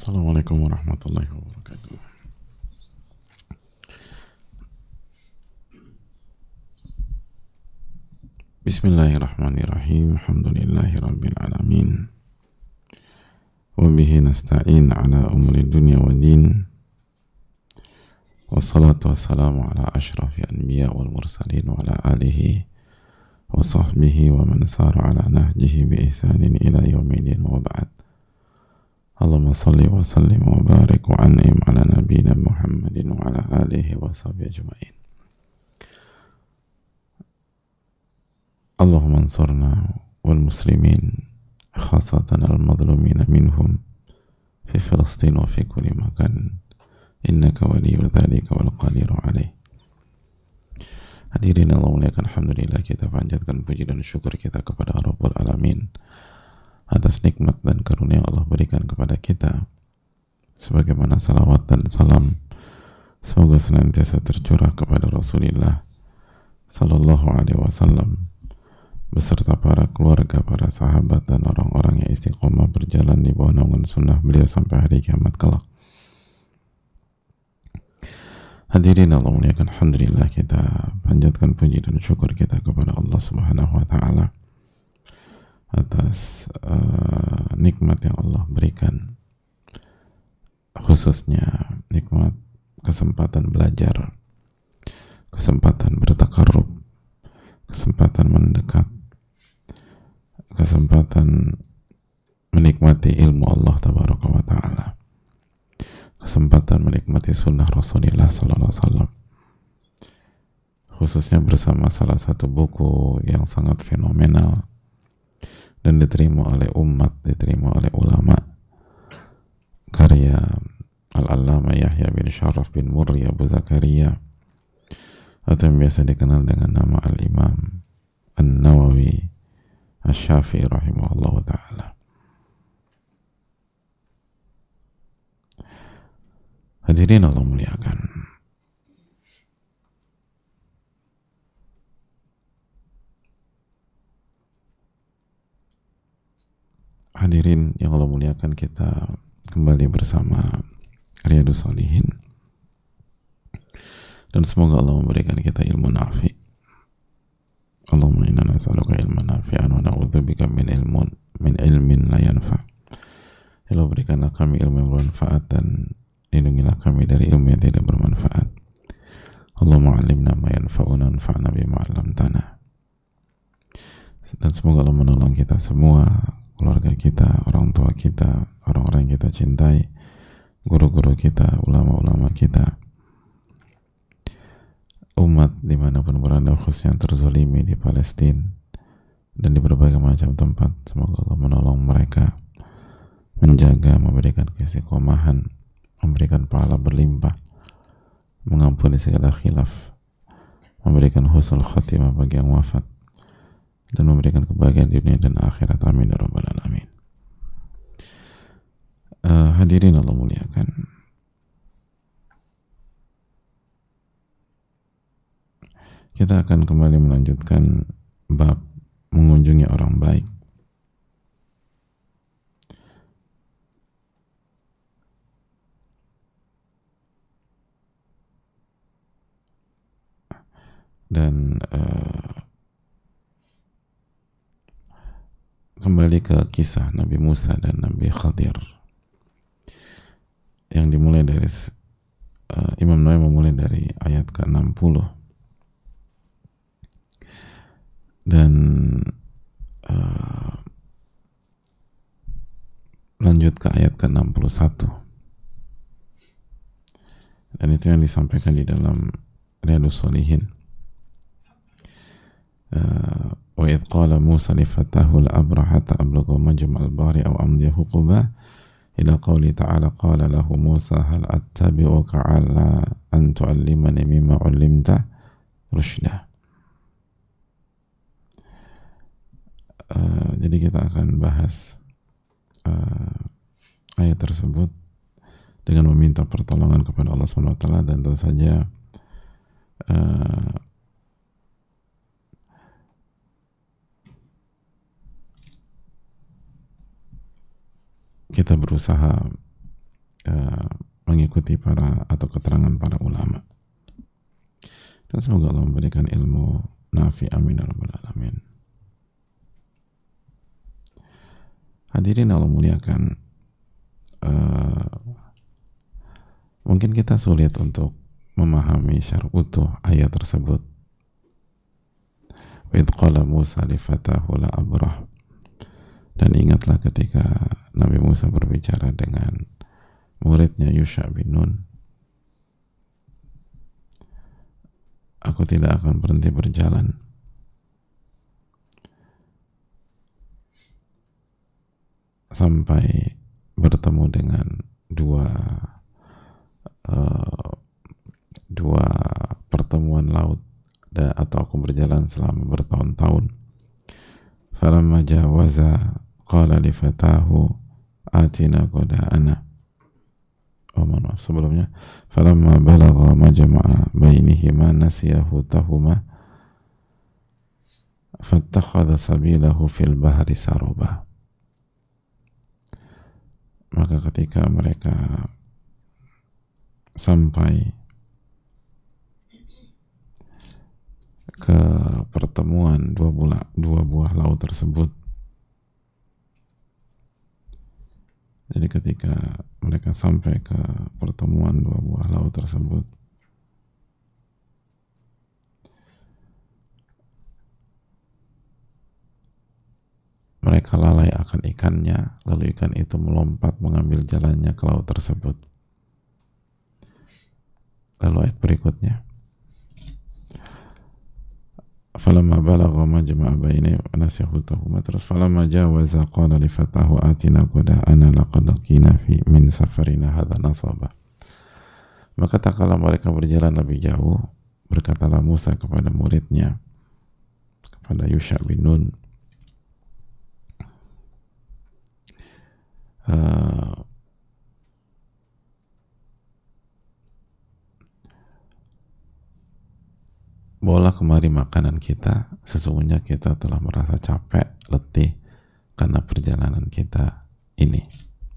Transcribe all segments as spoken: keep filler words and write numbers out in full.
Assalamualaikum warahmatullahi wabarakatuh. Bismillahirrahmanirrahim. Alhamdulillahirabbil alamin. Wa bihi nasta'in ala umuri dunya wa din. Wassalatu wassalamu ala asyrafil anbiya wal mursalin wa ala alihi wa sahbihi wa man sara ala nahjihi bi ihsanin ila yaumil wa ba'd. Allahumma salli wa sallim wa barik wa an'im ala nabiyyina Muhammadin wa ala alihi wa sahbihi ajma'in. Allahumma ansurna wal muslimin khasatan al madlumina minhum fi Filistin wa fi kulli makan innaka waliyyu dzalika wal qadiru alaih. Hadirin Allah muliakan, alhamdulillah kita panjatkan puji dan syukur kita kepada Rabbul Alamin atas nikmat dan karunia Allah berikan kepada kita, sebagaimana salawat dan salam semoga senantiasa tercurah kepada Rasulullah sallallahu alaihi wasallam beserta para keluarga, para sahabat dan orang-orang yang istiqomah berjalan di bawah naungan sunnah beliau sampai hari kiamat kelak. Hadirin Allah muliakan, alhamdulillah kita panjatkan puji dan syukur kita kepada Allah Subhanahu wa taala atas uh, nikmat yang Allah berikan, khususnya nikmat kesempatan belajar, kesempatan bertakarrub, kesempatan mendekat, kesempatan menikmati ilmu Allah Tabaraka wa Ta'ala, kesempatan menikmati sunnah Rasulullah Sallallahu Alaihi Wasallam, khususnya bersama salah satu buku yang sangat fenomenal dan diterima oleh umat, diterima oleh ulama, karya Al-Allamah Yahya bin Sharaf bin Murri Abu Zakaria, atau yang biasa dikenal dengan nama Al-Imam An-Nawawi Asy-Syafi'i rahimahullah ta'ala. Hadirin Allah muliakan, hadirin yang Allah muliakan, kita kembali bersama Riyadhus Shalihin, dan semoga Allah memberikan kita ilmu nafi. Allahumma inna nas'aluka ilman nafi'an wa na'udzubika min ilmun min ilmin la yanfa'. Ya Allah, berikanlah kami ilmu yang bermanfaat dan lindungilah kami dari ilmu yang tidak bermanfaat. Allahumma 'allimna ma yanfa'una wanfa'na bima 'allamtana. Dan semoga Allah menolong kita semua, keluarga kita, orang tua kita, orang-orang yang kita cintai, guru-guru kita, ulama-ulama kita, umat dimanapun berada, khususnya yang terzolimi di Palestina dan di berbagai macam tempat. Semoga Allah menolong mereka, menjaga, memberikan keistiqomahan, memberikan pahala berlimpah, mengampuni segala khilaf, memberikan husnul khatimah bagi yang wafat, dan memberikan kebahagiaan di dunia dan akhirat. Amin ya rabbal alamin. Uh, hadirin Allah muliakan, kita akan kembali melanjutkan bab mengunjungi orang baik. Dan uh, kembali ke kisah Nabi Musa dan Nabi Khadir yang dimulai dari uh, Imam Nawawi memulai dari ayat ke enam puluh dan uh, lanjut ke ayat ke enam puluh satu, dan itu yang disampaikan di dalam Riyadhus Shalihin. uh, wa idh qala Musa li fatahu la abraha hatta ablugha majma'al bahri aw amdiya huquba ila qawli ta'ala qala lahu Musa hal attabi'uka 'ala an tu'allimani mimma 'ullimta rusyda. Uh, jadi kita akan bahas uh, ayat tersebut dengan meminta pertolongan kepada Allah subhanahu wa taala, dan tentu saja uh, kita berusaha uh, mengikuti para atau keterangan para ulama. Dan semoga Allah memberikan ilmu nafi, amin ya rabbal alamin. Hadirin Allah muliakan, uh, mungkin kita sulit untuk memahami secara utuh ayat tersebut. Wa idh qala Musa li fatahu la abrah. Dan ingatlah ketika Nabi Musa berbicara dengan muridnya Yusha bin Nun, aku tidak akan berhenti berjalan sampai bertemu dengan dua uh, dua pertemuan laut, atau aku berjalan selama bertahun-tahun. Falamma jawaza qala li fatahu atina qada'ana. Oh maaf, sebelumnya falamma balagha majma'a bainihima nasiya hutahuma fattakhadha sabilahu fil bahri saruba. Maka ketika mereka sampai ke pertemuan dua buah, dua buah laut tersebut, jadi ketika mereka sampai ke pertemuan dua buah laut tersebut, mereka lalai akan ikannya, lalu ikan itu melompat mengambil jalannya ke laut tersebut. Lalu ayat berikutnya, falamma balagha majma'a baini nasihutahuma, terus falamma jawaza qala li fatahu atina qada'ana laqad laqina fi min safarina hadza nasaba. Maka tak kala mereka berjalan lebih jauh, berkatalah Musa kepada muridnya, kepada Yusha bin Nun, uh, bawalah kemari makanan kita, sesungguhnya kita telah merasa capek, letih karena perjalanan kita ini.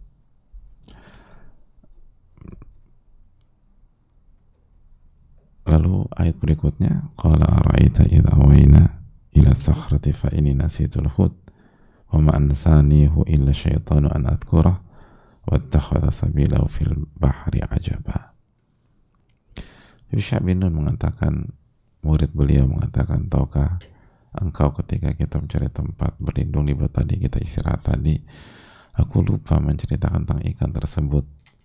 Lalu ayat berikutnya, qala ara'aita idza awayna ila sakhrati fa inni nasitul hut wa ma ansanihu illa syaitanu an adhkurah wattakhadha sabilahu fil bahri ajaba. Yusha bin Nun mengatakan, murid beliau mengatakan, tahukah engkau ketika kita mencari tempat berlindung di bawah tadi, kita istirahat tadi, aku lupa menceritakan tentang ikan tersebut.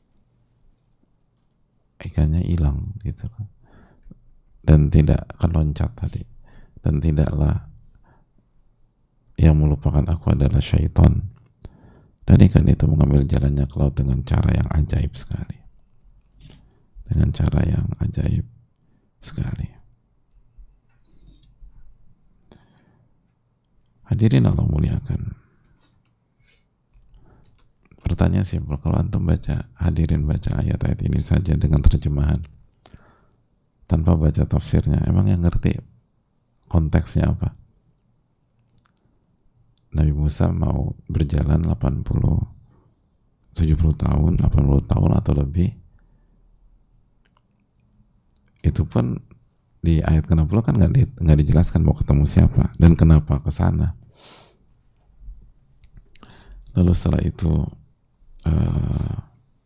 Ikannya hilang gitu kan, dan tidak akan loncat tadi, dan tidaklah yang melupakan aku adalah syaitan, dan ikan itu mengambil jalannya ke laut dengan cara yang ajaib sekali, dengan cara yang ajaib sekali. Hadirin Allah muliakan, pertanyaan simpel, kalau antum baca, hadirin baca ayat-ayat ini saja dengan terjemahan tanpa baca tafsirnya, emang yang ngerti konteksnya apa? Nabi Musa mau berjalan delapan puluh, tujuh puluh tahun, delapan puluh tahun atau lebih, itu pun di ayat ke enam puluh kan nggak di, nggak dijelaskan mau ketemu siapa dan kenapa ke sana. Lalu setelah itu uh,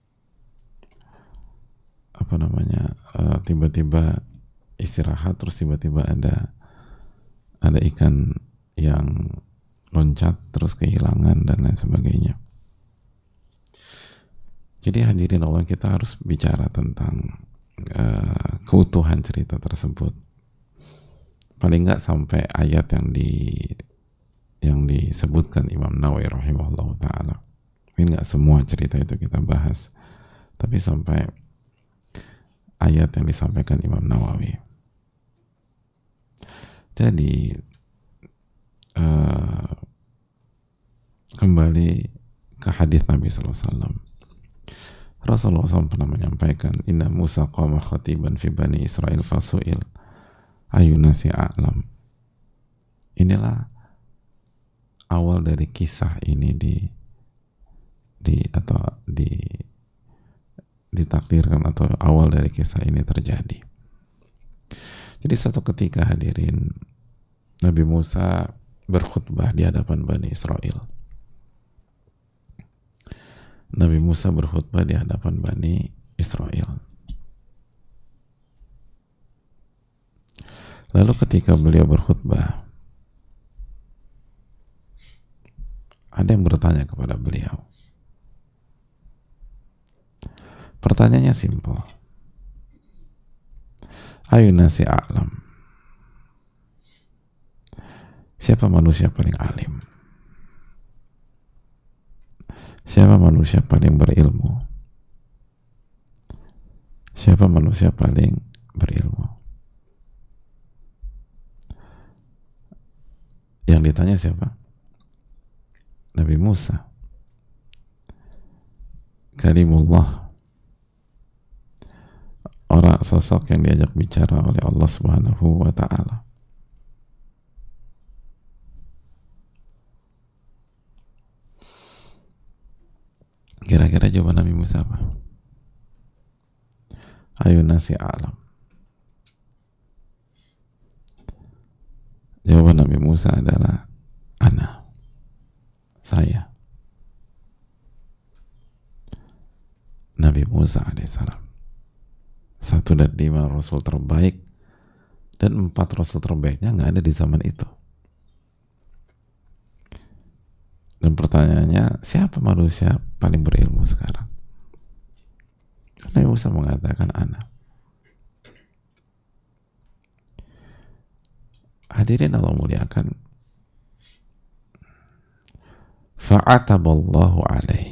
apa namanya uh, tiba-tiba istirahat, terus tiba-tiba ada ada ikan yang loncat terus kehilangan dan lain sebagainya. Jadi hadirin Allah, kita harus bicara tentang Uh, keutuhan cerita tersebut, paling nggak sampai ayat yang di yang disebutkan Imam Nawawi rahimahullah taala. Mungkin nggak semua cerita itu kita bahas, tapi sampai ayat yang disampaikan Imam Nawawi. Jadi uh, kembali ke hadis Nabi sallallahu alaihi wasallam. Rasulullah shallallahu alaihi wasallam pernah menyampaikan, inna Musa qama khatiban fi bani Israel fasuil ayunasi a'lam. Inilah awal dari kisah ini di di atau di ditakdirkan atau awal dari kisah ini terjadi. Jadi suatu ketika hadirin, Nabi Musa berkhutbah di hadapan Bani Israel. Nabi Musa berkhutbah di hadapan Bani Israel. Lalu ketika beliau berkhutbah, ada yang bertanya kepada beliau. Pertanyaannya simpel. Ayuna si a'lam. Siapa manusia paling alim? Siapa manusia paling berilmu? Siapa manusia paling berilmu? Yang ditanya siapa? Nabi Musa. Kalimullah. Orang sosok yang diajak bicara oleh Allah Subhanahu wa ta'ala. Kira-kira jawaban Nabi Musa apa? Ayuna si a'lam. Jawaban Nabi Musa adalah ana, saya. Nabi Musa alaihissalam, satu dari lima rasul terbaik, dan empat rasul terbaiknya nggak ada di zaman itu. Dan pertanyaannya, siapa manusia paling berilmu sekarang? Nabi Musa mengatakan ana. Hadirin Allah muliakan, fa'ataballahu alaihi.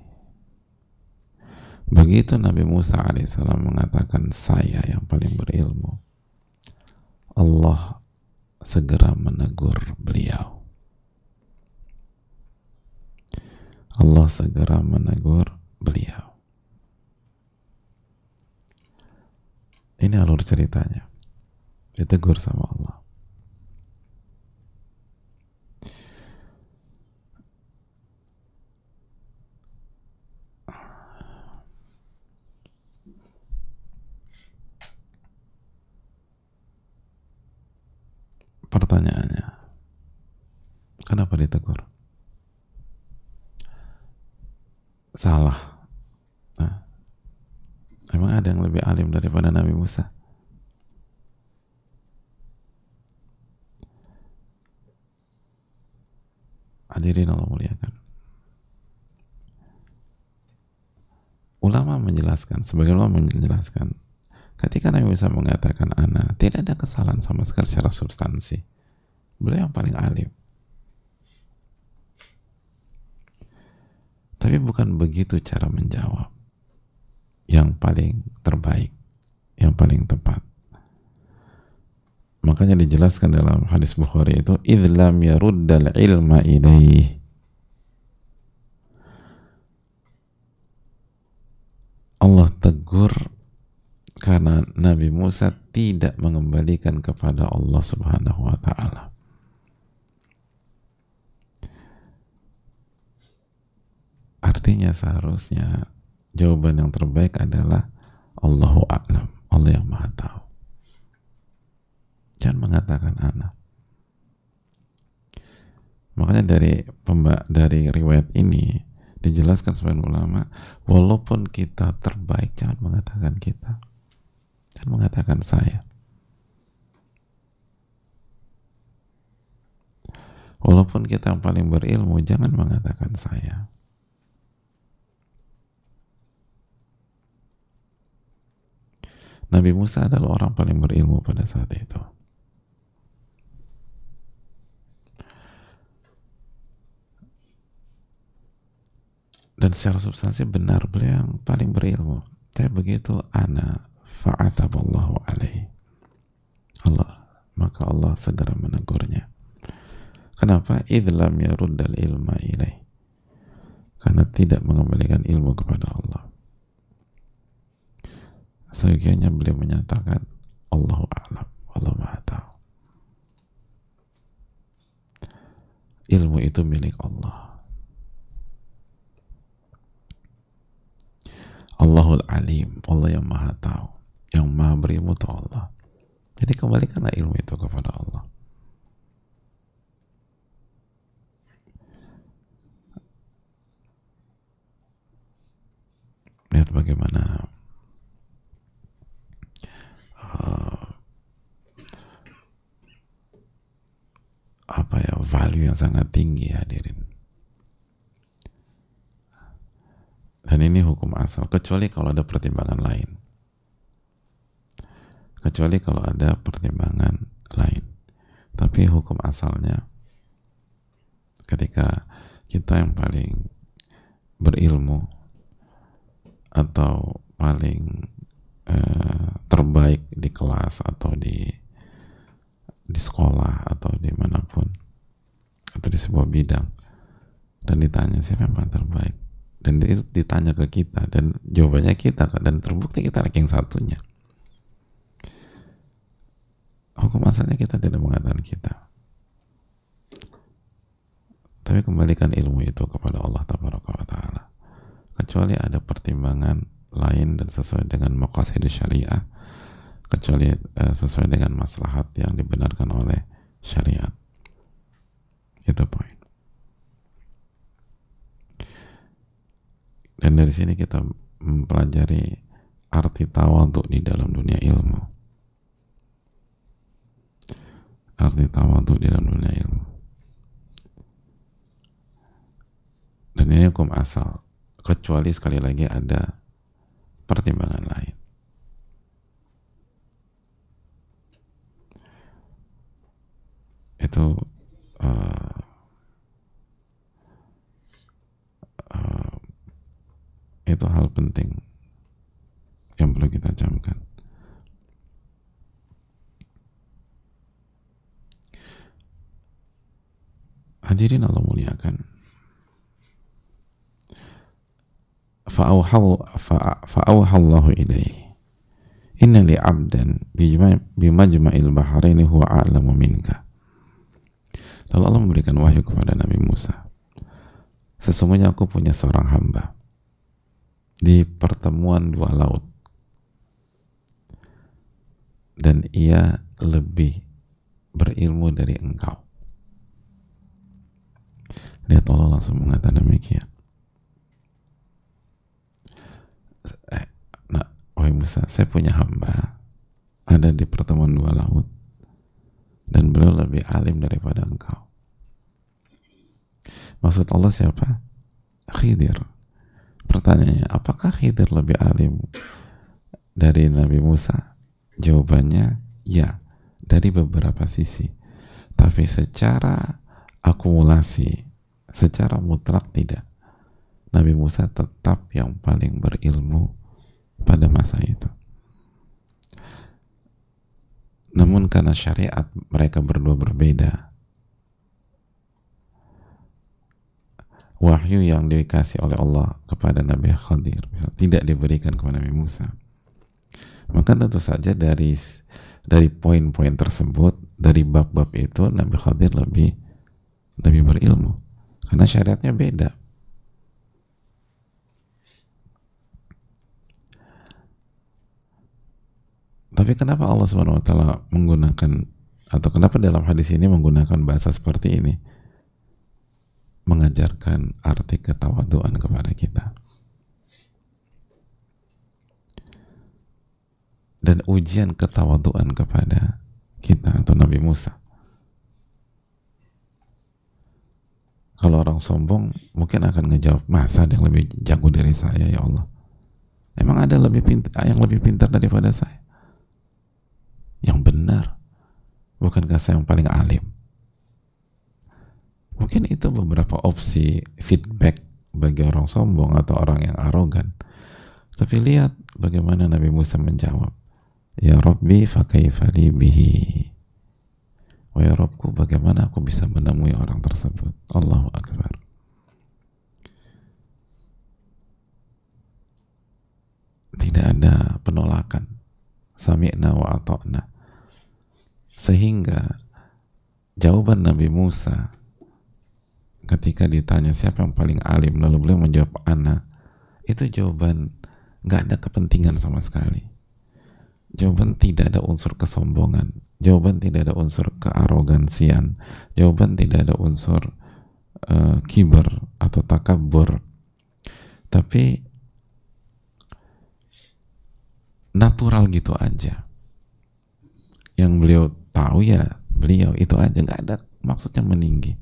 Begitu Nabi Musa alaihissalam mengatakan saya yang paling berilmu, Allah segera menegur beliau. Allah segera menegur beliau. Ini alur ceritanya. Ditegur sama Allah. Pertanyaannya, kenapa ditegur? Salah. Nah, emang ada yang lebih alim daripada Nabi Musa? Hadirin Allah muliakan. Ulama menjelaskan, sebagian ulama menjelaskan, ketika Nabi Musa mengatakan ana, tidak ada kesalahan sama sekali secara substansi. Beliau yang paling alim. Tapi bukan begitu cara menjawab yang paling terbaik, yang paling tepat. Makanya dijelaskan dalam hadis Bukhari itu, idh lam yaruddal ilma ilaih. Allah tegur karena Nabi Musa tidak mengembalikan kepada Allah Subhanahu wa ta'ala. Artinya seharusnya jawaban yang terbaik adalah Allahu a'lam, Allah yang maha tahu. Jangan mengatakan ana. Makanya dari pemba dari riwayat ini dijelaskan sebagian ulama, walaupun kita terbaik, jangan mengatakan kita, jangan mengatakan saya. Walaupun kita yang paling berilmu, jangan mengatakan saya. Nabi Musa adalah orang paling berilmu pada saat itu. Dan secara substansi benar beliau yang paling berilmu. Tapi begitu ana fa'ataballahu alaihi, Allah, maka Allah segera menegurnya. Kenapa? Idlam yaruddal ilma ilaih. Karena tidak mengembalikan ilmu kepada Allah. Sebagiannya beliau menyatakan Allahu a'lam, Allah maha tahu. Ilmu itu milik Allah. Allahul Alim, Allah yang maha tahu, yang maha berilmu itu Allah. Jadi kembalikanlah ilmu itu kepada Allah. Lihat bagaimana uh, apa ya, value yang sangat tinggi, hadirin. Dan ini hukum asal, kecuali kalau ada pertimbangan lain. Kecuali kalau ada pertimbangan lain. Tapi hukum asalnya, ketika kita yang paling berilmu atau paling eh, terbaik di kelas atau di di sekolah atau dimanapun atau di sebuah bidang, dan ditanya siapa yang paling terbaik, dan itu ditanya ke kita dan jawabannya kita, dan terbukti kita ranking satunya, hukum asalnya kita tidak mengatakan kita, tapi kembalikan ilmu itu kepada Allah Tabaraka wa Ta'ala, kecuali ada pertimbangan lain dan sesuai dengan maqasid syariah, kecuali uh, sesuai dengan maslahat yang dibenarkan oleh syariat. Itu poin. Dan dari sini kita mempelajari arti tawadhu di dalam dunia ilmu. Arti tawadhu di dalam dunia ilmu. Dan ini hukum asal, kecuali sekali lagi ada pertimbangan lain. Itu uh, uh, itu hal penting yang perlu kita camkan. Hadirin Allah muliakan. Fa'auhallahu ilaihi inna li abdan bimajma'il bahraini huwa a'lamu minka. Lalu Allah memberikan wahyu kepada Nabi Musa, sesungguhnya aku punya seorang hamba di pertemuan dua laut, dan ia lebih berilmu dari engkau. Lihat, Allah langsung mengatakan demikian. Eh, nah, wahai Musa, saya punya hamba ada di pertemuan dua laut, dan beliau lebih alim daripada engkau. Maksud Allah siapa? Khidir. Pertanyaannya, apakah Khidir lebih alim dari Nabi Musa? Jawabannya ya, dari beberapa sisi. Tapi secara akumulasi, secara mutlak tidak. Nabi Musa tetap yang paling berilmu pada masa itu. Namun karena syariat mereka berdua berbeda, wahyu yang dikasih oleh Allah kepada Nabi Khadir tidak diberikan kepada Nabi Musa, maka tentu saja dari dari poin-poin tersebut, dari bab-bab itu, Nabi Khadir lebih lebih berilmu karena syariatnya beda. Tapi kenapa Allah Subhanahu wa Ta'ala menggunakan, atau kenapa dalam hadis ini menggunakan bahasa seperti ini, mengajarkan arti ketawaduan kepada kita dan ujian ketawaduan kepada kita atau Nabi Musa? Kalau orang sombong mungkin akan ngejawab, masa ada yang lebih jago dari saya ya Allah? Emang ada lebih pintar, yang lebih pintar daripada saya? Yang benar, bukankah saya yang paling alim? Mungkin itu beberapa opsi feedback bagi orang sombong atau orang yang arogan. Tapi lihat bagaimana Nabi Musa menjawab, ya Rabbi fa kaifa li bihi. Wahai Rabbku, bagaimana aku bisa menemui orang tersebut? Allahu Akbar. Tidak ada penolakan, sami'na wa ata'na. Sehingga jawaban Nabi Musa ketika ditanya siapa yang paling alim, lalu beliau menjawab ana, itu jawaban nggak ada kepentingan sama sekali. Jawaban tidak ada unsur kesombongan, jawaban tidak ada unsur kearogansian, jawaban tidak ada unsur uh, kiber atau takabur, tapi natural gitu aja. Yang beliau tahu ya beliau itu aja, nggak ada maksudnya meninggi.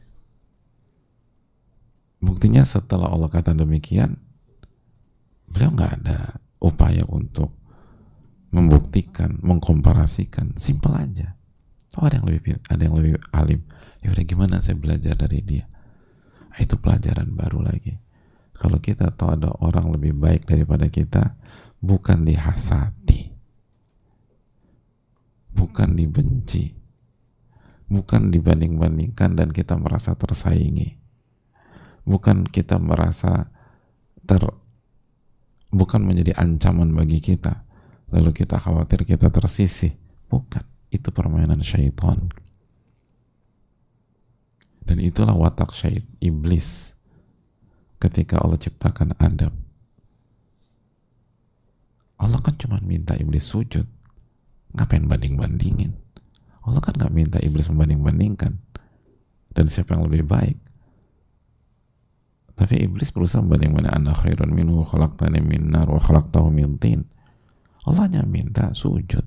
Buktinya setelah Allah kata demikian, beliau nggak ada upaya untuk membuktikan, mengkomparasikan, simpel aja. Oh ada yang lebih ada yang lebih alim, ya udah gimana saya belajar dari dia. Itu pelajaran baru lagi. Kalau kita tahu ada orang lebih baik daripada kita, bukan dihasati, bukan dibenci, bukan dibanding-bandingkan dan kita merasa tersaingi, bukan kita merasa ter bukan menjadi ancaman bagi kita lalu kita khawatir kita tersisih. Bukan, itu permainan syaitan. Dan itulah watak syaitan, iblis, ketika Allah ciptakan Adam. Allah kan cuma minta iblis sujud, ngapain banding-bandingin? Allah kan gak minta iblis membanding-bandingkan dan siapa yang lebih baik. Tapi iblis berusaha membanding-bandingkan, ana khairun minhu khalaqtani min nar wa khalaqtahu min tin. Allah hanya minta sujud.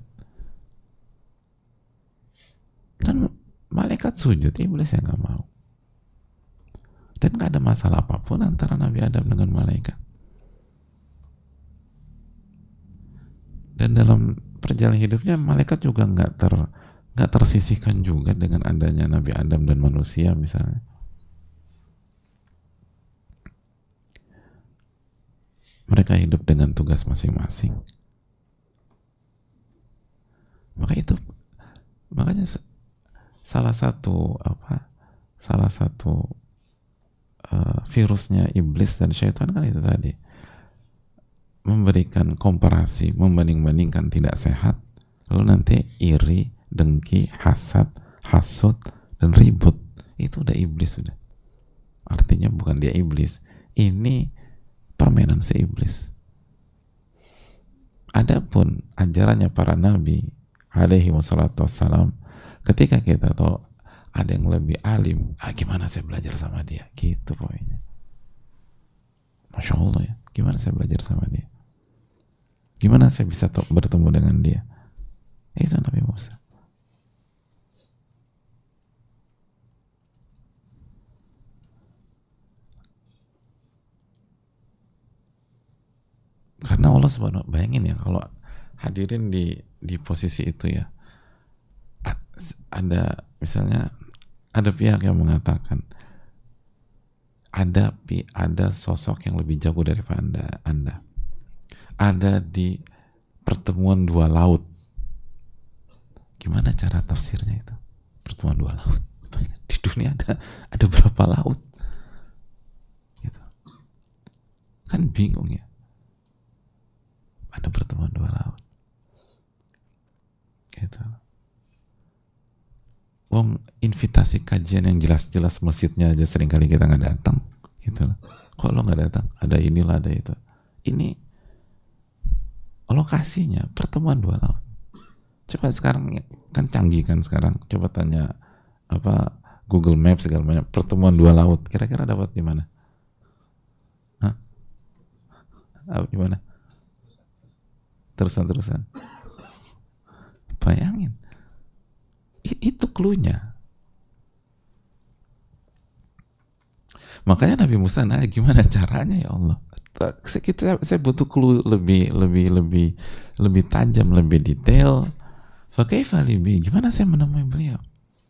Dan malaikat sujud, iblis yang gak mau. Dan gak ada masalah apapun antara Nabi Adam dengan malaikat. Dan dalam perjalanan hidupnya, malaikat juga gak, ter, gak tersisihkan juga dengan adanya Nabi Adam dan manusia misalnya. Mereka hidup dengan tugas masing-masing. Maka itu, makanya salah satu apa, salah satu uh, virusnya iblis dan syaitan kan itu tadi, memberikan komparasi, membanding-bandingkan tidak sehat, lalu nanti iri, dengki, hasad, hasut, dan ribut. Itu udah iblis sudah. Artinya bukan dia iblis, ini permainan si iblis. Adapun ajarannya para nabi alaihi wassalatu wassalam, ketika kita tahu ada yang lebih alim, ah, gimana saya belajar sama dia, gitu poinnya. Masya Allah ya, gimana saya belajar sama dia, gimana saya bisa bertemu dengan dia. Itu Nabi Musa. Karena Allah subhanahu, bayangin ya kalau hadirin di di posisi itu ya, ada misalnya ada pihak yang mengatakan ada ada sosok yang lebih jago daripada anda, anda ada di pertemuan dua laut. Gimana cara tafsirnya itu? Pertemuan dua laut di dunia ada ada berapa laut gitu kan, bingung ya. Ada pertemuan dua laut gitu. Wong invitasi kajian yang jelas-jelas masjidnya aja seringkali kita nggak datang gitu. Kok lo nggak datang? Ada inilah, ada itu. Ini lokasinya pertemuan dua laut. Coba sekarang kan canggih kan sekarang. Coba tanya apa Google Maps segala macam, pertemuan dua laut. Kira-kira dapat di mana? Hah? Di mana? Terusan-terusan. Bayangin. Itu cluenya. Makanya Nabi Musa nanya, gimana caranya ya Allah? Kita, saya butuh clue lebih lebih lebih lebih tajam, lebih detail. Fakaifa libi, gimana saya menemui beliau?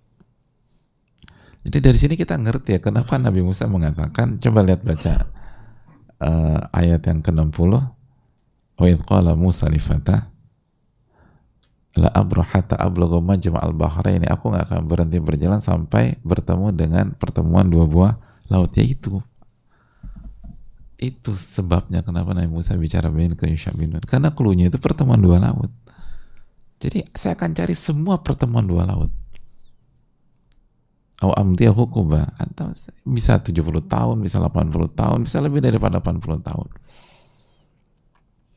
Jadi dari sini kita ngerti ya kenapa Nabi Musa mengatakan, coba lihat baca uh, ayat yang ke enam puluh. Wa idh qala Musa li fatah la abraha hatta ablugha majma'al bahrain, aku nggak akan berhenti berjalan sampai bertemu dengan pertemuan dua buah laut. Ya itu itu sebabnya kenapa Nabi Musa bicara bain ke Yushabinun, karena klunya itu pertemuan dua laut. Jadi saya akan cari semua pertemuan dua laut. Au amdiya hukuba, atau bisa tujuh puluh tahun, bisa delapan puluh tahun, bisa lebih daripada delapan puluh tahun.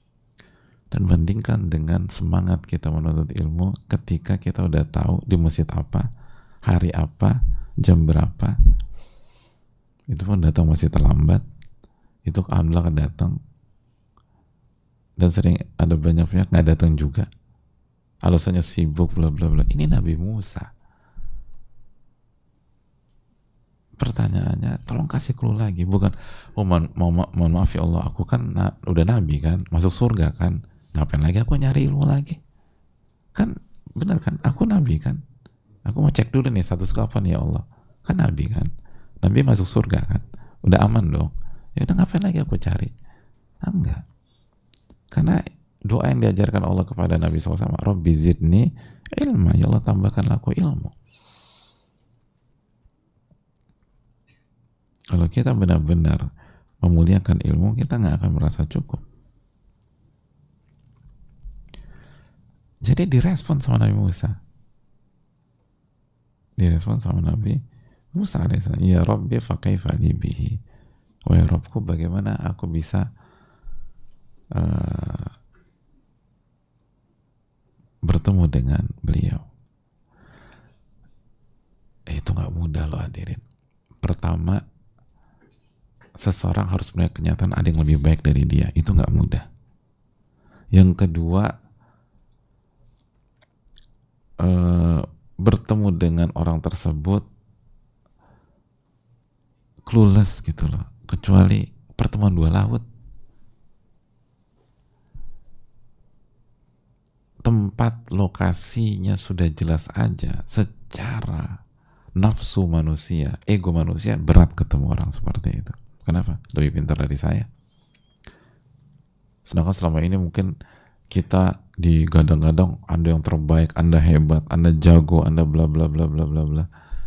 Dan bandingkan dengan semangat kita menuntut ilmu ketika kita udah tahu di masjid apa, hari apa, jam berapa. Itu pun datang masih terlambat. Itu alhamdulillah datang. Dan sering ada banyak pihak nggak datang juga. Alasannya sibuk, bla bla bla. Ini Nabi Musa. Pertanyaannya, tolong kasih clue lagi. Bukan, oh mohon, mohon, mohon maaf ya Allah, aku kan na, udah Nabi kan, masuk surga kan. Ngapain lagi aku nyari ilmu lagi? Kan benar kan, aku Nabi kan. Aku mau cek dulu nih statusku apa nih ya Allah. Kan Nabi kan. Nabi masuk surga kan. Udah aman dong. Ya udah ngapain lagi aku cari? Ah, enggak. Karena doa yang diajarkan Allah kepada Nabi shallallahu alaihi wasallam, Rabbi zidni ilma, ya Allah tambahkanlah aku ilmu. Kalau kita benar-benar memuliakan ilmu, kita nggak akan merasa cukup. Jadi direspon sama Nabi Musa. Direspon sama Nabi Musa alaihissalam. Ya Rabbi fa kaifa li bihi. Wahai Rabbku, bagaimana aku bisa Uh, bertemu dengan beliau. Eh, itu gak mudah loh hadirin. Pertama, seseorang harus melihat kenyataan ada yang lebih baik dari dia. Itu gak mudah. Yang kedua, uh, bertemu dengan orang tersebut clueless gitu loh. Kecuali pertemuan dua laut. Tempat lokasinya sudah jelas aja, secara nafsu manusia, ego manusia, berat ketemu orang seperti itu. Kenapa? Lebih pintar dari saya. Sedangkan selama ini mungkin kita digadang-gadang, Anda yang terbaik, Anda hebat, Anda jago, Anda bla bla bla bla bla bla.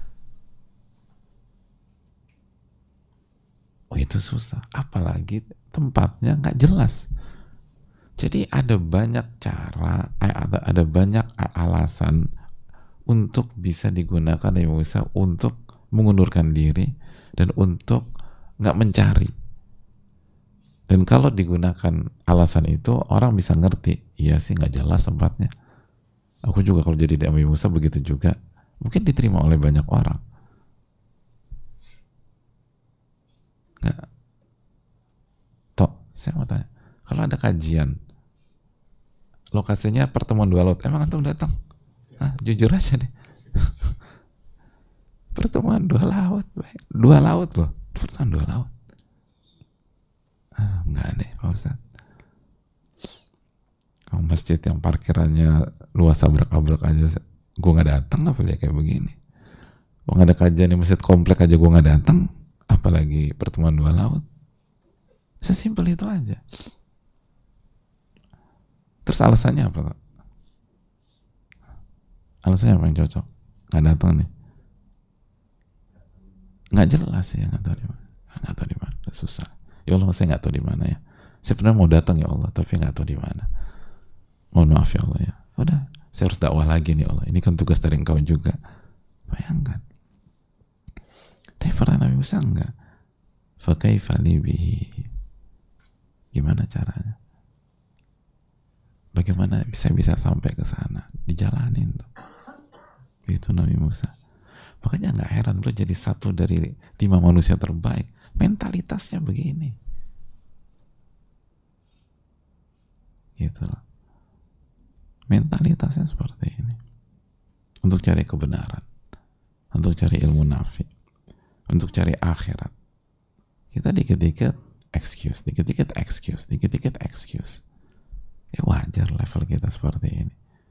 Oh itu susah, apalagi tempatnya nggak jelas. Jadi ada banyak cara, ada, ada banyak alasan untuk bisa digunakan Nabi Musa untuk mengundurkan diri dan untuk nggak mencari. Dan kalau digunakan alasan itu, orang bisa ngerti, iya sih nggak jelas tempatnya. Aku juga kalau jadi Nabi Musa begitu juga, mungkin diterima oleh banyak orang. Nggak. Toh, saya mau tanya, kalau ada kajian, lokasinya pertemuan dua laut, emang antum datang? Hah, jujur aja deh. Pertemuan dua laut, dua laut loh, pertemuan dua laut. Ah, enggak deh Pak Ustaz. Kalau masjid yang parkirannya luas abrak-abrak aja, gue nggak datang, apa dia kayak begini? Gue nggak ada kajian di masjid komplek aja gue nggak datang, apalagi pertemuan dua laut. Sesimpel itu aja. Terus alasannya apa? Alasannya apa yang cocok? Nggak datang nih. Nggak jelas ya, nggak tahu di mana. Nggak tahu di mana. Susah. Ya Allah, saya nggak tahu di mana ya. Saya pernah mau datang ya Allah, tapi nggak tahu di mana. Mohon maaf ya Allah ya. Udah, saya harus dakwah lagi nih Allah. Ini kan tugas dari engkau juga. Bayangkan. Tapi para Nabi Musa enggak. Fa kaifa li bihi. Gimana caranya? Bagaimana bisa bisa sampai ke sana? Dijalanin tuh. Itu Nabi Musa. Makanya nggak heran beliau jadi satu dari lima manusia terbaik. Mentalitasnya begini. Gitu loh. Mentalitasnya seperti ini. Untuk cari kebenaran. Untuk cari ilmu nafi. Untuk cari akhirat. Kita dikit-dikit excuse, dikit-dikit excuse, dikit-dikit excuse. Ya wajar level kita seperti ini.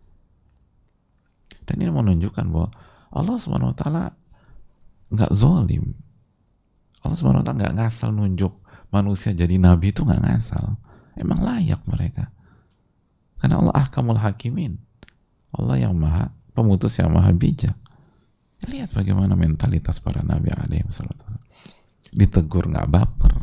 Dan ini menunjukkan bahwa Allah subhanahu wa taala nggak zolim. Allah subhanahu wa taala nggak ngasal nunjuk manusia jadi nabi, itu nggak ngasal. Emang layak mereka. Karena Allah ahkamul hakimin. Allah yang maha pemutus, yang maha bijak. Lihat bagaimana mentalitas para nabi alaihi wasallam. Ditegur nggak baper.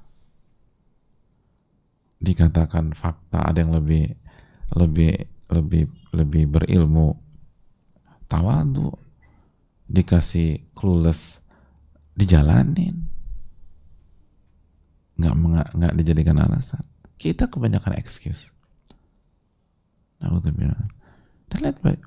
Dikatakan fakta, ada yang lebih lebih lebih lebih berilmu, tawadu. Dikasih clueless, dijalanin, nggak nggak dijadikan alasan. Kita kebanyakan excuse. Naudzubillah. Dan lihat baik.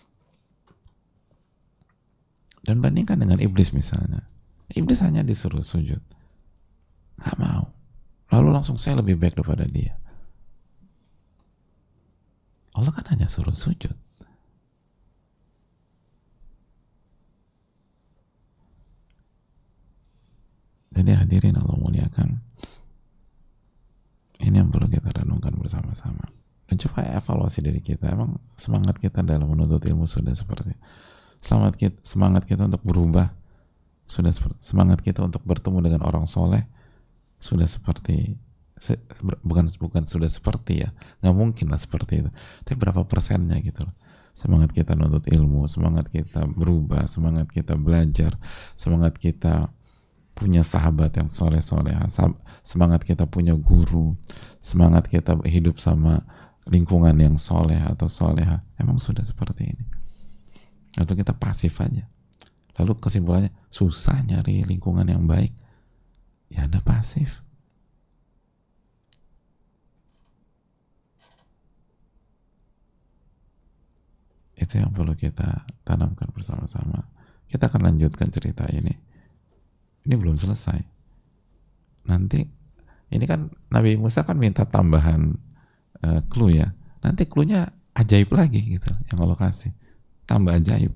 Dan bandingkan dengan iblis misalnya. Iblis hanya disuruh sujud, nggak mau. Lalu langsung saya lebih baik daripada dia. Allah kan hanya suruh sujud. Jadi hadirin Allah muliakan, ini yang perlu kita renungkan bersama-sama. Dan coba evaluasi diri kita. Emang semangat kita dalam menuntut ilmu sudah seperti selamat kita, semangat kita untuk berubah sudah seperti, semangat kita untuk bertemu dengan orang soleh sudah seperti se, bukan bukan sudah seperti ya, nggak mungkin lah seperti itu. Tapi berapa persennya gitu loh. Semangat kita menuntut ilmu, semangat kita berubah, semangat kita belajar, semangat kita punya sahabat yang soleh-soleh, semangat kita punya guru, semangat kita hidup sama lingkungan yang soleh atau soleha, emang sudah seperti ini? Atau kita pasif aja? Lalu kesimpulannya, susah nyari lingkungan yang baik, ya Anda pasif. Itu yang perlu kita tanamkan bersama-sama. Kita akan lanjutkan cerita ini. Ini belum selesai. Nanti ini kan Nabi Musa kan minta tambahan uh, clue ya. Nanti clue-nya ajaib lagi gitu yang Allah kasih. Tambah ajaib.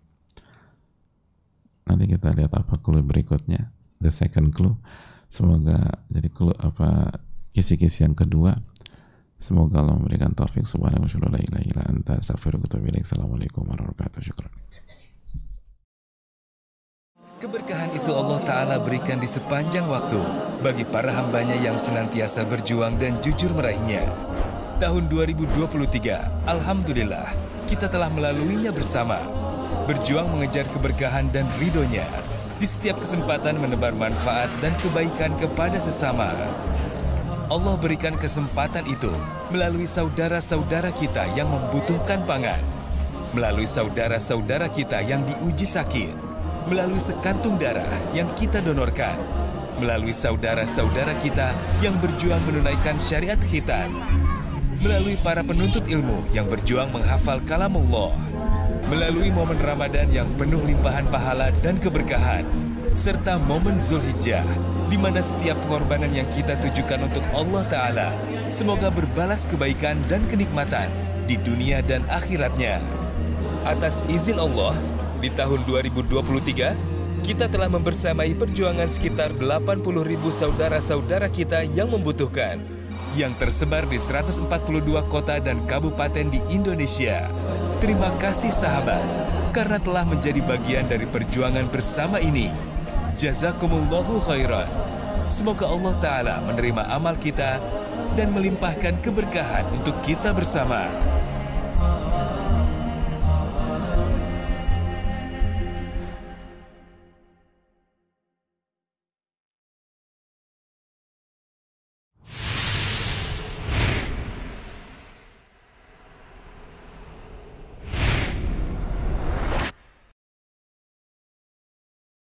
Nanti kita lihat apa clue berikutnya. The second clue. Semoga jadi clue apa kisi-kisi yang kedua. Semoga Allah memberikan taufik. Subhanahu wa ta'ala ila ila anta astaghfiruka wa atubu ilaik. Assalamualaikum warahmatullahi wabarakatuh. Syukran. Keberkahan itu Allah Ta'ala berikan di sepanjang waktu bagi para hambanya yang senantiasa berjuang dan jujur meraihnya. Tahun dua ribu dua puluh tiga, Alhamdulillah, kita telah melaluinya bersama. Berjuang mengejar keberkahan dan ridhonya. Di setiap kesempatan menebar manfaat dan kebaikan kepada sesama. Allah berikan kesempatan itu melalui saudara-saudara kita yang membutuhkan pangan. Melalui saudara-saudara kita yang diuji sakit. Melalui sekantung darah yang kita donorkan, melalui saudara-saudara kita yang berjuang menunaikan syariat khitan, melalui para penuntut ilmu yang berjuang menghafal kalamullah, melalui momen Ramadan yang penuh limpahan pahala dan keberkahan, serta momen Zulhijjah, di mana setiap pengorbanan yang kita tujukan untuk Allah Ta'ala, semoga berbalas kebaikan dan kenikmatan di dunia dan akhiratnya. Atas izin Allah, di tahun dua ribu dua puluh tiga, kita telah membersamai perjuangan sekitar delapan puluh ribu saudara-saudara kita yang membutuhkan, yang tersebar di seratus empat puluh dua kota dan kabupaten di Indonesia. Terima kasih sahabat, karena telah menjadi bagian dari perjuangan bersama ini. Jazakumullahu khairan. Semoga Allah Ta'ala menerima amal kita dan melimpahkan keberkahan untuk kita bersama.